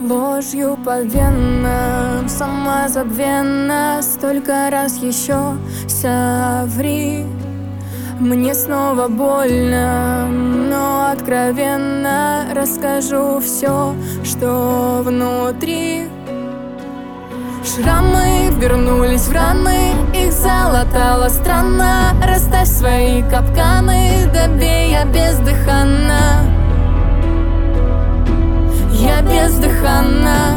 ложью по венам, самозабвенно. Столько раз еще соври. Мне снова больно, но откровенно расскажу все, что внутри. Шрамы вернулись в раны, их залатала странно. Расставь свои капканы, добей, я бездыханна. Я бездыханна.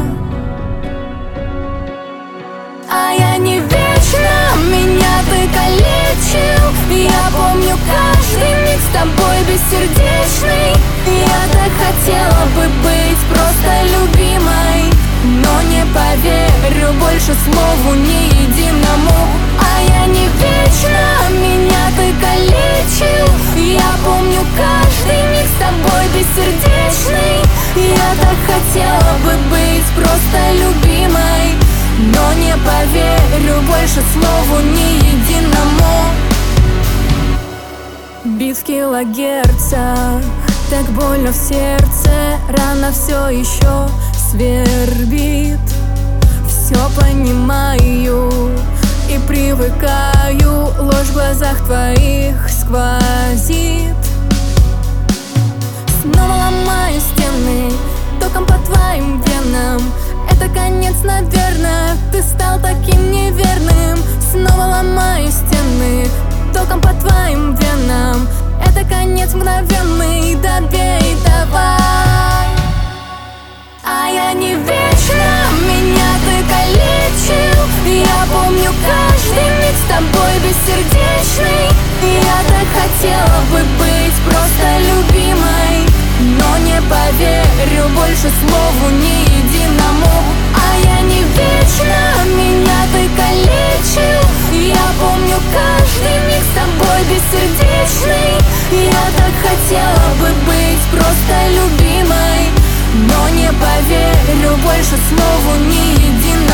А я не вечна, меня ты калечил. Я помню каждый миг с тобой бессердечный. Я так хотела бы быть просто любимой, но не поверю больше слову ни единому. А я не вечна, меня ты калечил. Я помню каждый миг с тобой бессердечный. Я так хотела бы быть просто любимой, но не поверю больше слову ни единому. Бит в килогерцах, так больно в сердце, рана все еще свербит. Все понимаю и привыкаю, ложь в глазах твоих сквозит. Снова ломаю стены, током по твоим венам. Это конец, наверное, ты стал таким неверным. Снова ломаю стены, током по твоим венам. Это конец мгновенный, добей, давай. А я не вечна, меня ты калечил. Я помню каждый миг с тобой бессердечный. Я так хотела бы быть просто любимой, но не поверю больше слову ни единому. А я не вечна, меня ты калечил. Я помню каждый миг с тобой бессердечный. Я так хотела бы быть просто любимой, но не поверю больше слову ни единому.